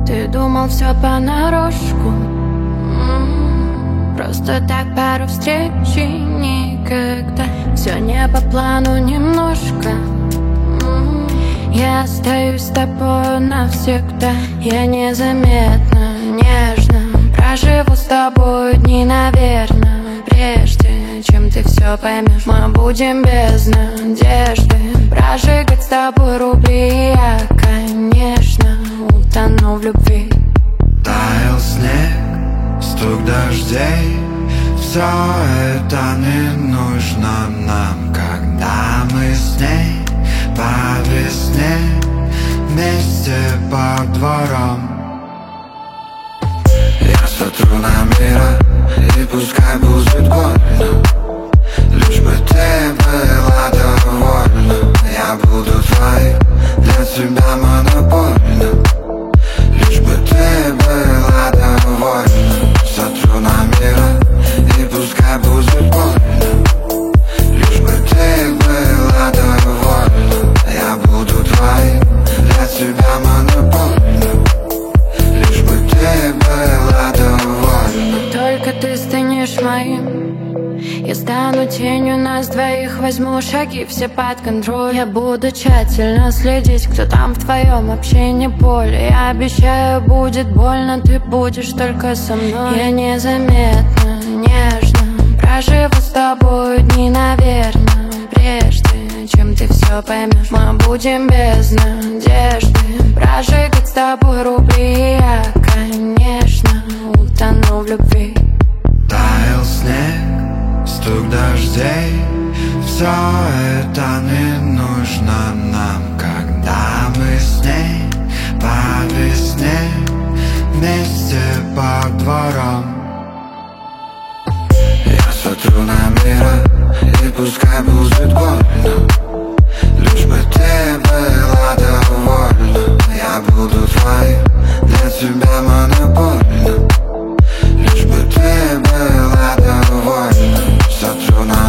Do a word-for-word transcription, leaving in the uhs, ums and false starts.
Ты думал все понарошку, м-м-м. Просто так пару встреч и никогда. Все не по плану немножко, м-м. Я остаюсь с тобой навсегда. Я незаметно, нежно проживу с тобой дни, наверное. Прежде чем ты все поймешь, мы будем без надежды прожигать с тобой рубли. И я, конечно, утону в любви. Таял снег, стук дождей, все это не нужно нам, когда мы с ней по весне вместе по дворам. Я сотру намера, и пускай будет больно, лишь бы ты была довольна. Я буду твоим, для тебя монопольно, лишь бы ты была довольна. Сотру намера, и пускай будет больно, лишь бы ты была довольна. Я буду твоим, для тебя монопольно, лишь бы ты была довольна. Только ты станешь моим, я стану тенью нас двоих. Возьму шаги все под контроль. Я буду тщательно следить, кто там в твоем общении поле. Я обещаю, будет больно, ты будешь только со мной. Я незаметно, нежно проживу с тобой дни, наверное. Прежде чем ты все поймешь, мы будем без надежды прожигать с тобой рубли. И я, конечно, утону в любви. Таял снег, стук дождей, все это не нужно нам, когда мы с ней по весне вместе по дворам. Я сотру намера, и пускай будет больно, лишь бы ты была довольна. Я буду твоим, для тебя монопольно, лишь бы ты была довольна. Сотру намера.